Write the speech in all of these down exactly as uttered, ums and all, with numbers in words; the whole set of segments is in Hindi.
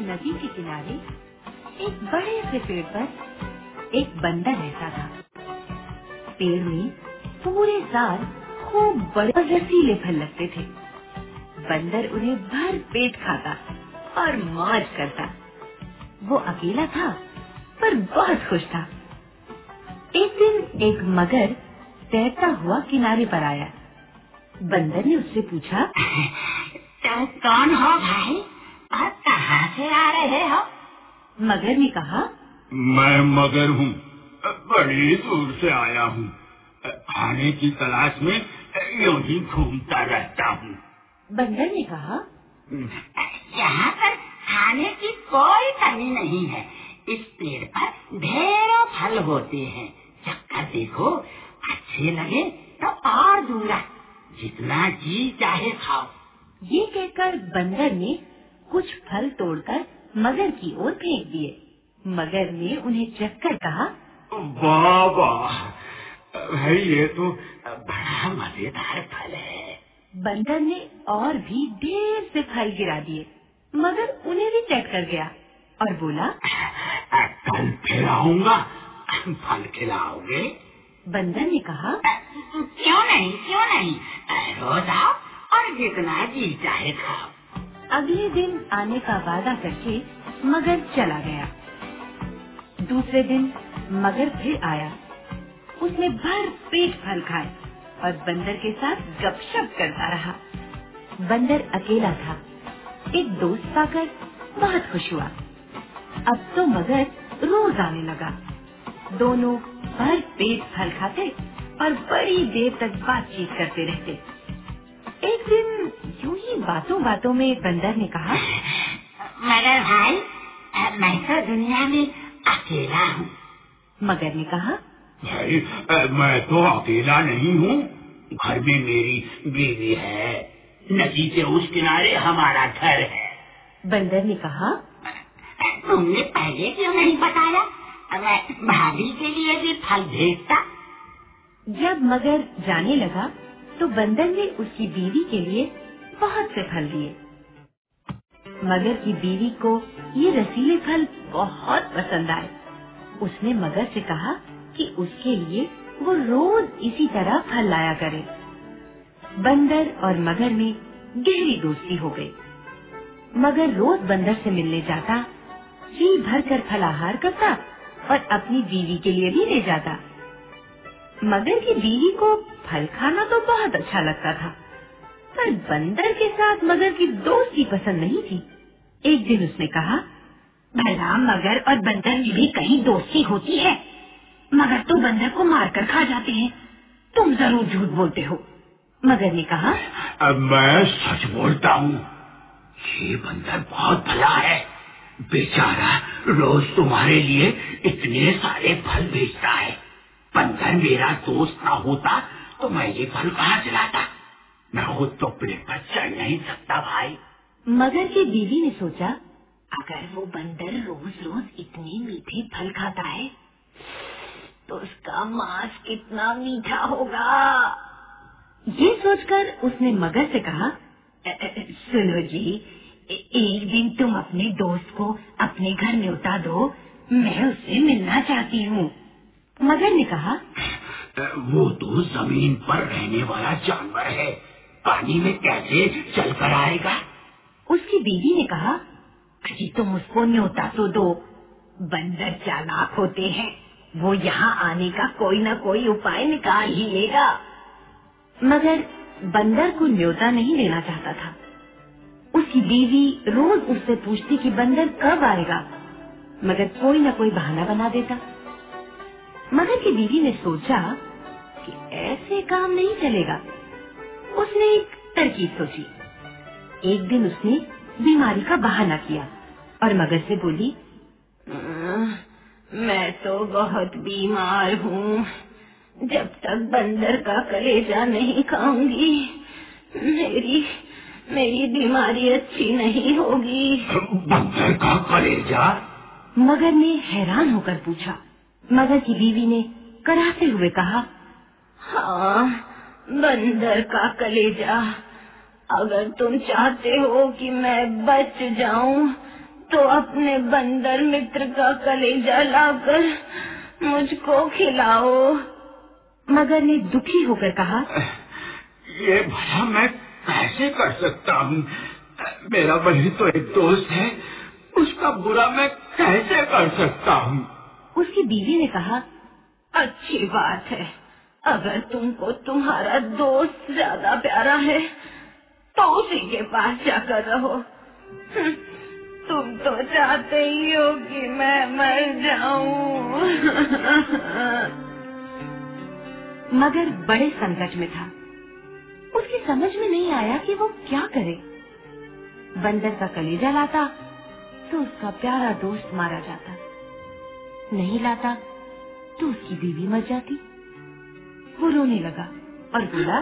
नदी के किनारे एक बड़े से पेड़ पर एक बंदर रहता था। पेड़ में पूरे साल खूब बड़े और रसीले फल लगते थे। बंदर उन्हें भर पेट खाता और मौज करता। वो अकेला था पर बहुत खुश था। एक दिन एक मगर तैरता हुआ किनारे पर आया। बंदर ने उससे पूछा, तो कौन हो भाई और कहाँ से आ रहे हो? मगर ने कहा, मैं मगर हूँ, बड़ी दूर से आया हूँ। खाने की तलाश में यूं ही घूमता रहता हूँ। बंदर ने कहा, यहाँ पर खाने की कोई कमी नहीं है। इस पेड़ पर ढेरों फल होते हैं। चक्कर देखो, अच्छे लगे तो और दूंगा, जितना जी चाहे खाओ। ये कहकर बंदर ने कुछ फल तोड़कर मगर की ओर फेंक दिए। मगर ने उन्हें चखकर कहा, वाह वाह भाई, ये तो बड़ा मजेदार फल है। बंदर ने और भी ढेर से फल गिरा दिए। मगर उन्हें भी चट कर गया और बोला, कल फिर आऊंगा, फल खिलाओगे? बंदर ने कहा, क्यों नहीं क्यों नहीं, रोज आओ और जितना जी चाहे खाओ। अगले दिन आने का वादा करके मगर चला गया। दूसरे दिन मगर फिर आया। उसने भर पेट फल खाए और बंदर के साथ गपशप करता रहा। बंदर अकेला था। एक दोस्त पाकर बहुत खुश हुआ। अब तो मगर रोज आने लगा। दोनों भर पेट फल खाते और बड़ी देर तक बातचीत करते रहते। एक दिन यूं ही बातों बातों में बंदर ने कहा, मगर भाई, मैं तो दुनिया में अकेला हूँ। मगर ने कहा, भाई, मैं तो अकेला नहीं हूँ। घर में मेरी बीवी है। नदी के उस किनारे हमारा घर है। बंदर ने कहा, तुमने पहले क्यों नहीं बताया? मैं भाभी के लिए भी फल भेजता। जब मगर जाने लगा तो बंदर ने उसकी बीवी के लिए बहुत से फल दिए। मगर की बीवी को ये रसीले फल बहुत पसंद आए। उसने मगर से कहा कि उसके लिए वो रोज इसी तरह फल लाया करे। बंदर और मगर में गहरी दोस्ती हो गई। मगर रोज बंदर से मिलने जाता, जी भर कर फलाहार करता और अपनी बीवी के लिए भी ले जाता। मगर की बीवी को फल खाना तो बहुत अच्छा लगता था, पर बंदर के साथ मगर की दोस्ती पसंद नहीं थी। एक दिन उसने कहा, भला मगर और बंदर में भी कहीं दोस्ती होती है? मगर तो बंदर को मारकर खा जाते हैं। तुम जरूर झूठ बोलते हो। मगर ने कहा, अब मैं सच बोलता हूँ। ये बंदर बहुत भला है। बेचारा रोज तुम्हारे लिए इतने सारे फल भेजता है। बंदर मेरा दोस्त ना होता तो मैं ये फल कहाँ से लाता? मैं खुद तो पेड़ पर चढ़ नहीं सकता भाई। मगर की बीवी ने सोचा, अगर वो बंदर रोज रोज इतने मीठे फल खाता है तो उसका मांस कितना मीठा होगा। ये सोचकर उसने मगर से कहा, सुनो जी, एक दिन तुम अपने दोस्त को अपने घर न्योता दो, मैं उससे मिलना चाहती हूँ। मगर ने कहा, वो तो जमीन पर रहने वाला जानवर है, पानी में कैसे चल कर आएगा? उसकी बीवी ने कहा, जी तुम उसको न्योता तो दो। बंदर चालाक होते हैं, वो यहाँ आने का कोई न कोई उपाय निकाल ही लेगा। मगर बंदर को न्योता नहीं देना चाहता था। उसकी बीवी रोज उससे पूछती कि बंदर कब आएगा, मगर कोई न कोई बहाना बना देता। मगर की बीवी ने सोचा कि ऐसे काम नहीं चलेगा। उसने एक तरकीब सोची। एक दिन उसने बीमारी का बहाना किया और मगर से बोली, मैं तो बहुत बीमार हूँ। जब तक बंदर का कलेजा नहीं खाऊंगी मेरी मेरी बीमारी अच्छी नहीं होगी। बंदर का कलेजा? मगर ने हैरान होकर पूछा। मगर की बीवी ने कराहते हुए कहा, हाँ, बंदर का कलेजा। अगर तुम चाहते हो कि मैं बच जाऊं तो अपने बंदर मित्र का कलेजा लाकर मुझको खिलाओ। मगर ने दुखी होकर कहा, ये भला मैं कैसे कर सकता हूँ? मेरा वही तो एक दोस्त है, उसका बुरा मैं कैसे कर सकता हूँ? उसकी बीवी ने कहा, अच्छी बात है, अगर तुमको तुम्हारा दोस्त ज्यादा प्यारा है तो उसी के पास जाकर रहो। तुम तो चाहते ही हो कि मैं मर जाऊं। मगर बड़े संकट में था। उसकी समझ में नहीं आया कि वो क्या करे। बंदर का कलेजा लाता तो उसका प्यारा दोस्त मारा जाता, नहीं लाता तो उसकी बीवी मर जाती। वो रोने लगा और बोला,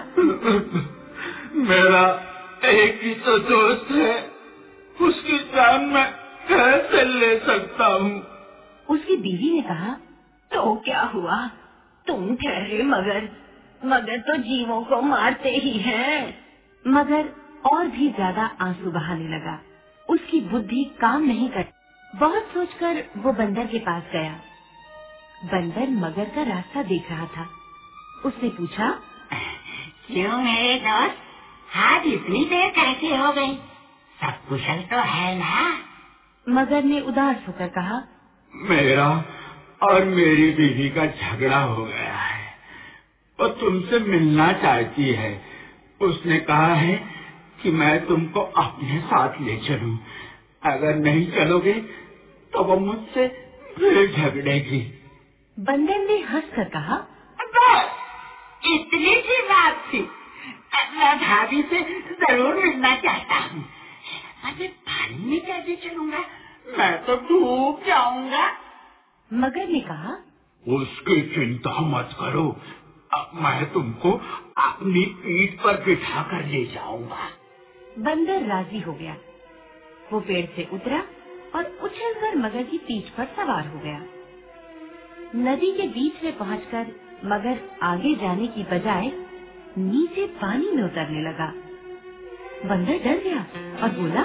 मेरा एक ही तो दोस्त है, उसकी जान मैं कैसे ले सकता हूँ? उसकी बीवी ने कहा, तो क्या हुआ, तुम ठहरे मगर मगर तो जीवों को मारते ही हैं। मगर और भी ज्यादा आंसू बहाने लगा। उसकी बुद्धि काम नहीं कर। बहुत सोचकर वो बंदर के पास गया। बंदर मगर का रास्ता देख रहा था। उसने पूछा, क्यों मेरे दोस्त, आज इतनी देर कैसे हो गई? सब कुशल तो है ना? मगर ने उदास होकर कहा, मेरा और मेरी बीवी का झगड़ा हो गया है। वो तुमसे मिलना चाहती है। उसने कहा है कि मैं तुमको अपने साथ ले चलूं। अगर नहीं चलोगे तो वो मुझसे फिर झगड़ेगी। बंदर ने हंसकर कहा, बस इतनी सी बात थी। मैं भाभी से जरूर मिलना चाहता हूँ। अरे पानी में कैसे चलूंगा, मैं तो डूब जाऊंगा। मगर ने कहा, उसकी चिंता मत करो, अब मैं तुमको अपनी पीठ पर बिठा कर ले जाऊंगा। बंदर राजी हो गया। वो पेड़ से उतरा और उछलकर मगर की पीठ पर सवार हो गया। नदी के बीच में पहुंचकर मगर आगे जाने की बजाय नीचे पानी में उतरने लगा। बंदर डर गया और बोला,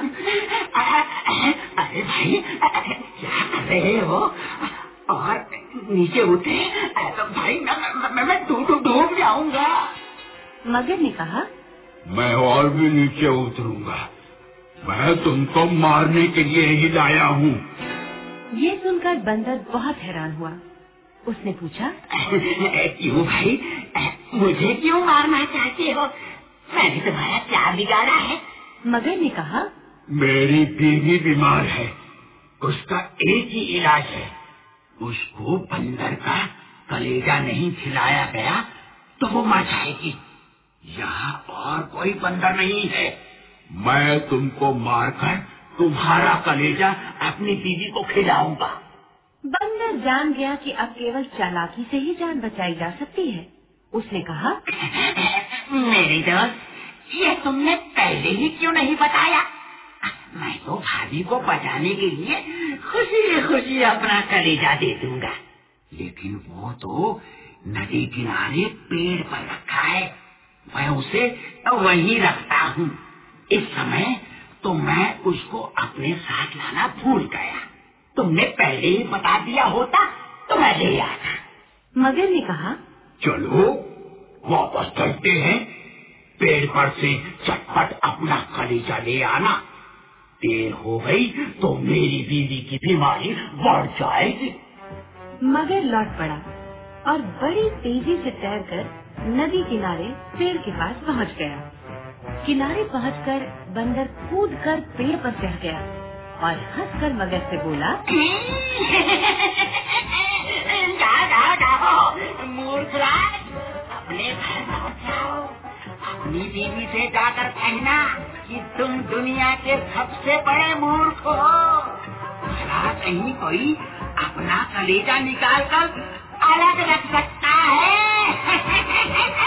अरे भाई क्या कर रहे हो? और नीचे उतरे तो भाई मैं मैं, मैं डूब डूब जाऊंगा। मगर ने कहा, मैं और भी नीचे उतरूंगा, मैं तुमको मारने के लिए ही लाया हूँ। ये सुनकर बंदर बहुत हैरान हुआ। उसने पूछा, क्यों भाई, मुझे क्यों मारना चाहते हो? मैंने तुम्हारा क्या बिगाड़ा है? मगर ने कहा, मेरी बीवी बीमार है, उसका एक ही इलाज है। उसको बंदर का कलेजा नहीं खिलाया गया तो वो मर जाएगी। यहाँ और कोई बंदर नहीं है। मैं तुमको मारकर तुम्हारा कलेजा अपनी बीवी को खिलाऊंगा। बंदर जान गया कि अब केवल चालाकी से ही जान बचाई जा सकती है। उसने कहा, मेरी दोस्त, ये तुमने पहले ही क्यों नहीं बताया? मैं तो भाभी को बचाने के लिए खुशी खुशी अपना कलेजा दे दूंगा, लेकिन वो तो नदी किनारे पेड़ पर रखा है। मैं उसे वहीं रखता हूँ। इस समय तो मैं उसको अपने साथ लाना भूल गया। तुमने पहले ही बता दिया होता तो मैं ले आता। मगर ने कहा, चलो वापस चलते हैं। पेड़ पर से चटपट अपना कलेजा ले आना। देर हो गई तो मेरी बीवी की बीमारी बढ़ जाएगी। मगर लौट पड़ा और बड़ी तेजी से तैरकर नदी किनारे पेड़ के पास पहुंच गया। किनारे पहुंचकर बंदर कूदकर पेड़ पर चढ़ गया और हंसकर मगर से बोला, जाओ जाओ जाओ मूर्ख राज, अपने घर लौट जाओ। अपनी बीवी से जाकर कहना कि तुम दुनिया के सबसे बड़े मूर्ख हो। भला कहीं कोई अपना कलेजा निकाल कर अलग रख सकता है।